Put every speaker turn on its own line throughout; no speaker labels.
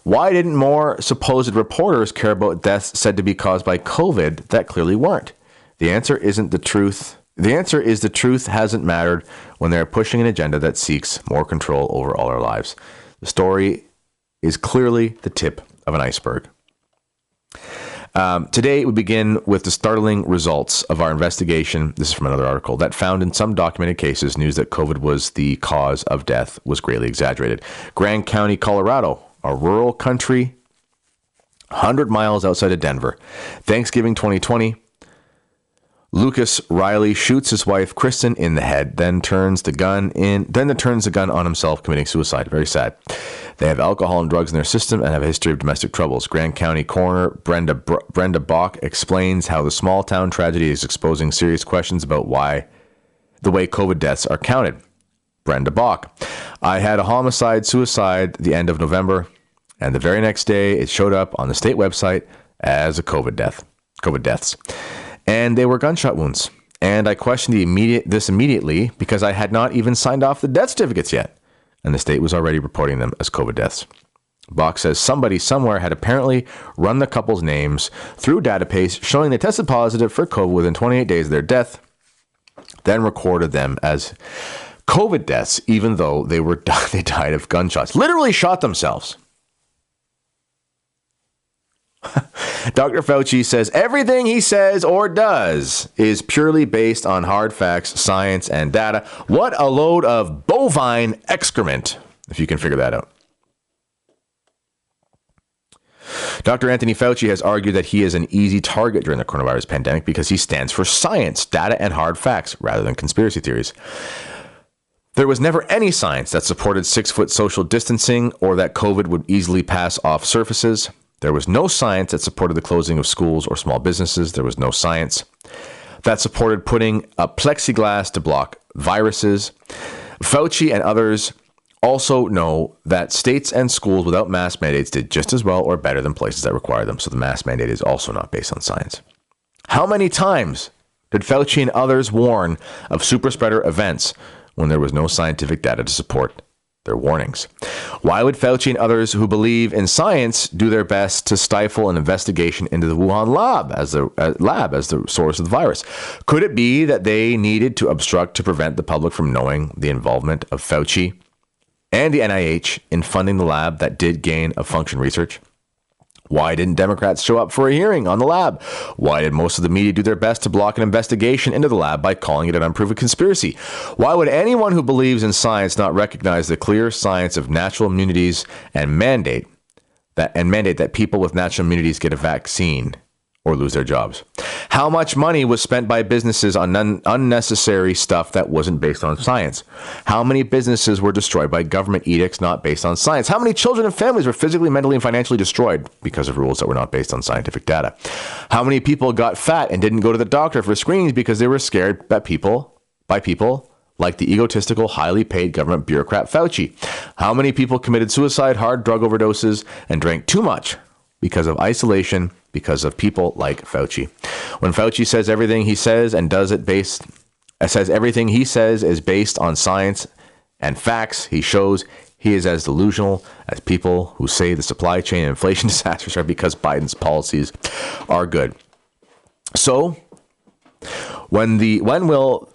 Why didn't more supposed reporters care about deaths said to be caused by COVID that clearly weren't? The answer isn't the truth. The answer is the truth hasn't mattered when they're pushing an agenda that seeks more control over all our lives. The story is clearly the tip of an iceberg. Today, we begin with the startling results of our investigation. This is from another article that found in some documented cases, news that COVID was the cause of death was greatly exaggerated. Grand County, Colorado, a rural country 100 miles outside of Denver. Thanksgiving 2020. Lucas Riley shoots his wife Kristen in the head, then turns the gun on himself, committing suicide. Very sad. They have alcohol and drugs in their system and have a history of domestic troubles. Grand County Coroner Brenda Bach explains how the small town tragedy is exposing serious questions about the way COVID deaths are counted. Brenda Bach: I had a homicide suicide the end of November, and the very next day it showed up on the state website as a COVID deaths. And they were gunshot wounds. And I questioned this immediately because I had not even signed off the death certificates yet. And the state was already reporting them as COVID deaths. Bach says somebody somewhere had apparently run the couple's names through a database showing they tested positive for COVID within 28 days of their death, then recorded them as COVID deaths, even though they died of gunshots. Literally shot themselves. Dr. Fauci says everything he says or does is purely based on hard facts, science, and data. What a load of bovine excrement, if you can figure that out. Dr. Anthony Fauci has argued that he is an easy target during the coronavirus pandemic because he stands for science, data, and hard facts rather than conspiracy theories. There was never any science that supported 6-foot social distancing or that COVID would easily pass off surfaces. There was no science that supported the closing of schools or small businesses. There was no science that supported putting up plexiglass to block viruses. Fauci and others also know that states and schools without mask mandates did just as well or better than places that require them. So the mask mandate is also not based on science. How many times did Fauci and others warn of super spreader events when there was no scientific data to support their warnings? Why would Fauci and others who believe in science do their best to stifle an investigation into the Wuhan lab as the source of the virus? Could it be that they needed to obstruct to prevent the public from knowing the involvement of Fauci and the NIH in funding the lab that did gain of function research? Why didn't Democrats show up for a hearing on the lab? Why did most of the media do their best to block an investigation into the lab by calling it an unproven conspiracy? Why would anyone who believes in science not recognize the clear science of natural immunities and mandate that people with natural immunities get a vaccine or lose their jobs? How much money was spent by businesses on unnecessary stuff that wasn't based on science? How many businesses were destroyed by government edicts not based on science? How many children and families were physically, mentally, and financially destroyed because of rules that were not based on scientific data? How many people got fat and didn't go to the doctor for screenings because they were scared by people like the egotistical, highly paid government bureaucrat Fauci? How many people committed suicide, hard drug overdoses, and drank too much because of isolation, because of people like Fauci? When Fauci says everything he says and does it everything he says is based on science and facts, he shows he is as delusional as people who say the supply chain and inflation disasters are because Biden's policies are good. So, when will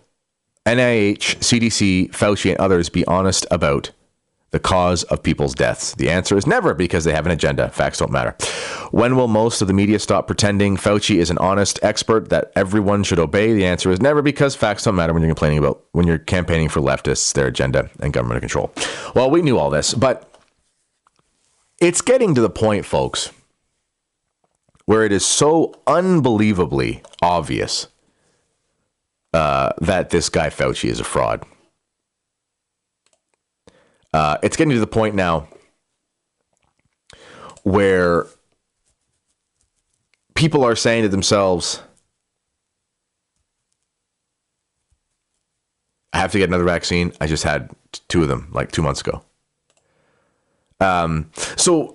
NIH, CDC, Fauci, and others be honest about the cause of people's deaths? The answer is never, because they have an agenda. Facts don't matter. When will most of the media stop pretending Fauci is an honest expert that everyone should obey? The answer is never, because facts don't matter when you're campaigning for leftists, their agenda, and government control. Well, we knew all this, but it's getting to the point, folks, where it is so unbelievably obvious that this guy Fauci is a fraud. It's getting to the point now where people are saying to themselves, I have to get another vaccine. I just had 2 of them like 2 months ago. So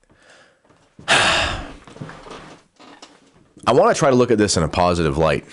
I want to try to look at this in a positive light.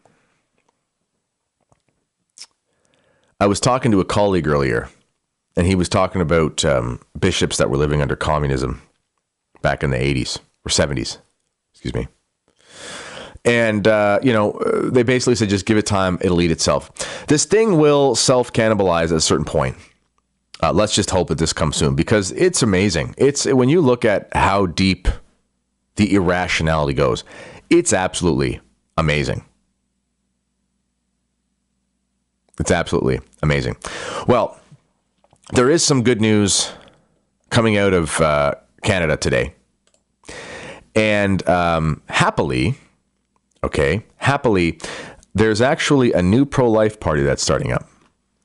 I was talking to a colleague earlier, and he was talking about bishops that were living under communism back in the 80s or 70s, excuse me. And, they basically said, just give it time. It'll eat itself. This thing will self-cannibalize at a certain point. Let's just hope that this comes soon, because it's amazing. When you look at how deep the irrationality goes, it's absolutely amazing. It's absolutely amazing. Well, there is some good news coming out of Canada today. And happily, there's actually a new pro-life party that's starting up.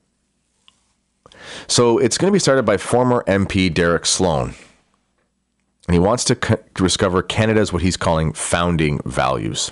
So it's going to be started by former MP Derek Sloan. And he wants to discover Canada's, what he's calling, founding values.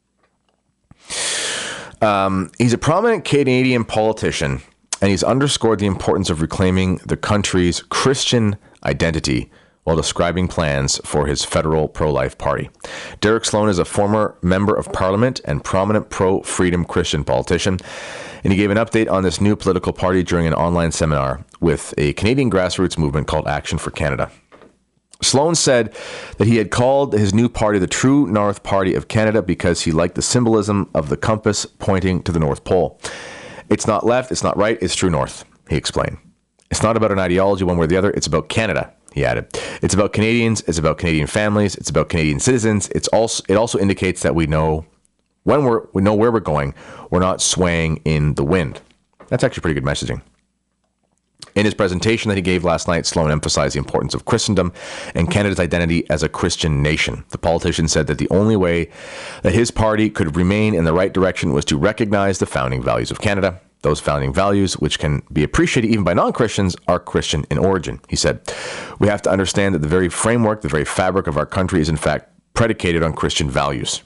He's a prominent Canadian politician, and he's underscored the importance of reclaiming the country's Christian identity while describing plans for his federal pro-life party. Derek Sloan is a former member of parliament and prominent pro-freedom Christian politician, and he gave an update on this new political party during an online seminar with a Canadian grassroots movement called Action for Canada. Sloan said that he had called his new party the True North Party of Canada because he liked the symbolism of the compass pointing to the North Pole. It's not left, it's not right, it's true north, he explained. It's not about an ideology one way or the other, it's about Canada, he added. It's about Canadians, it's about Canadian families, it's about Canadian citizens. It also indicates that we know where we're going, we're not swaying in the wind. That's actually pretty good messaging. In his presentation that he gave last night, Sloan emphasized the importance of Christendom and Canada's identity as a Christian nation. The politician said that the only way that his party could remain in the right direction was to recognize the founding values of Canada. Those founding values, which can be appreciated even by non-Christians, are Christian in origin. He said, we have to understand that the very framework, the very fabric of our country is in fact predicated on Christian values.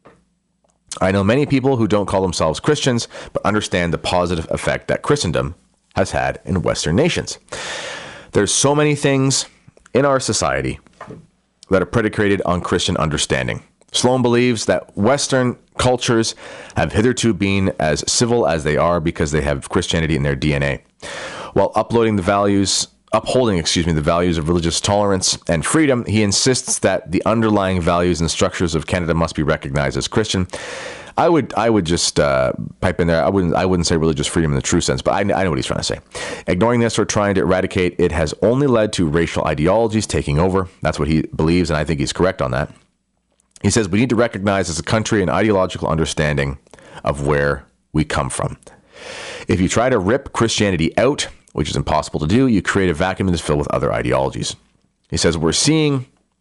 I know many people who don't call themselves Christians, but understand the positive effect that Christendom has had in Western nations. There's so many things in our society that are predicated on Christian understanding. Sloan believes that Western cultures have hitherto been as civil as they are because they have Christianity in their DNA. While upholding the values of religious tolerance and freedom, he insists that the underlying values and structures of Canada must be recognized as Christian. I would just pipe in there. I wouldn't say religious freedom in the true sense, but I know what he's trying to say. Ignoring this or trying to eradicate it has only led to racial ideologies taking over. That's what he believes, and I think he's correct on that. He says we need to recognize as a country an ideological understanding of where we come from. If you try to rip Christianity out, which is impossible to do, you create a vacuum that is filled with other ideologies. He says we're seeing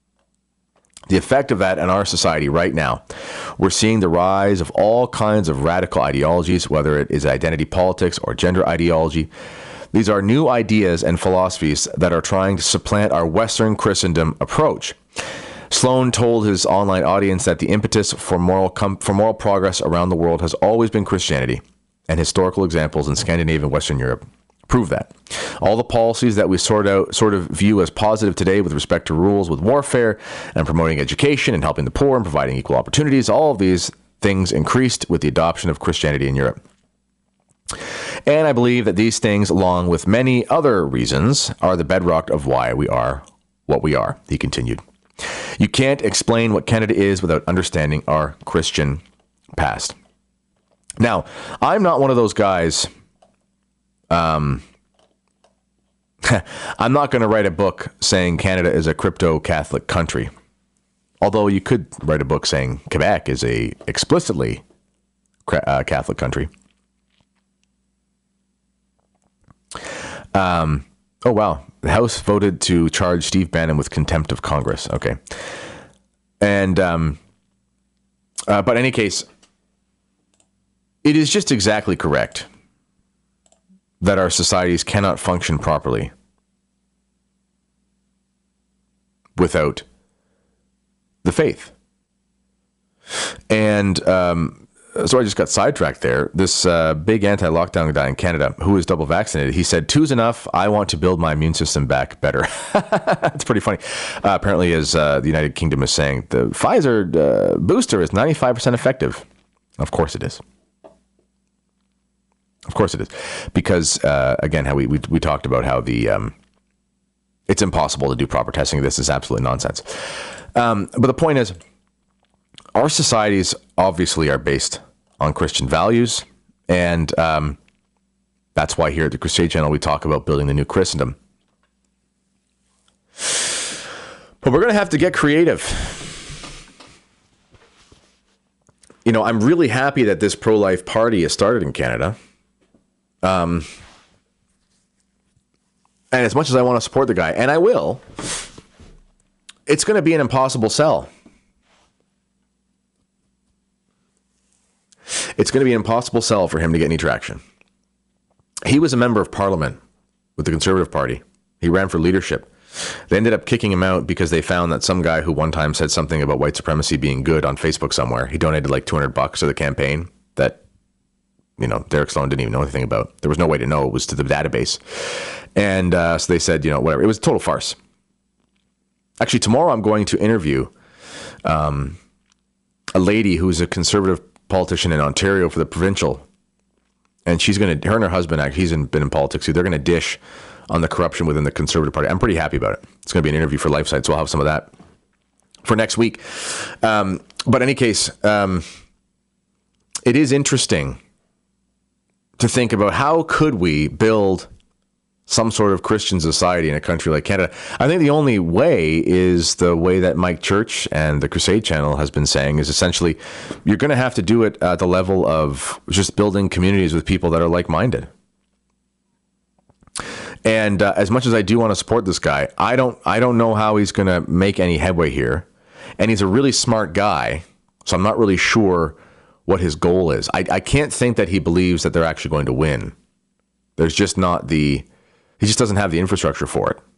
the effect of that in our society right now. We're seeing the rise of all kinds of radical ideologies, whether it is identity politics or gender ideology. These are new ideas and philosophies that are trying to supplant our Western Christendom approach. Sloan told his online audience that the impetus for moral progress around the world has always been Christianity, and historical examples in Scandinavia and Western Europe prove that. All the policies that we sort of view as positive today with respect to rules with warfare and promoting education and helping the poor and providing equal opportunities, all of these things increased with the adoption of Christianity in Europe. And I believe that these things, along with many other reasons, are the bedrock of why we are what we are, he continued. You can't explain what Canada is without understanding our Christian past. Now, I'm not one of those guys. I'm not going to write a book saying Canada is a crypto-Catholic country. Although you could write a book saying Quebec is a explicitly Catholic country. Oh, wow. The House voted to charge Steve Bannon with contempt of Congress. Okay. And, but in any case, it is just exactly correct that our societies cannot function properly without the faith. And so I just got sidetracked there. This big anti-lockdown guy in Canada who is double vaccinated, he said, "Two's enough. I want to build my immune system back better." It's pretty funny. Apparently, as the United Kingdom is saying, the Pfizer booster is 95% effective. Of course it is. Of course it is. Because, again, how we talked about how the It's impossible to do proper testing. This is absolute nonsense. But the point is, our societies obviously are based on Christian values. And that's why here at the Crusade Channel, we talk about building the new Christendom. But we're going to have to get creative. You know, I'm really happy that this pro-life party has started in Canada. And as much as I want to support the guy, and I will, it's going to be an impossible sell. It's going to be an impossible sell for him to get any traction. He was a member of parliament with the Conservative Party. He ran for leadership. They ended up kicking him out because they found that some guy who one time said something about white supremacy being good on Facebook somewhere, he donated like $200 to the campaign that, you know, Derek Sloan didn't even know anything about. There was no way to know. It was to the database. And so they said, you know, whatever. It was a total farce. Actually, tomorrow I'm going to interview a lady who's a Conservative politician in Ontario for the provincial. And she's going to, her and her husband, he's been in politics too. They're going to dish on the corruption within the Conservative Party. I'm pretty happy about it. It's going to be an interview for LifeSite, so I'll have some of that for next week. But in any case, it is interesting to think about how could we build some sort of Christian society in a country like Canada. I think the only way is the way that Mike Church and the Crusade Channel has been saying, is essentially you're going to have to do it at the level of just building communities with people that are like-minded. And as much as I do want to support this guy, I don't know how he's going to make any headway here. And he's a really smart guy, so I'm not really sure what his goal is. I can't think that he believes that they're actually going to win. There's just not he just doesn't have the infrastructure for it.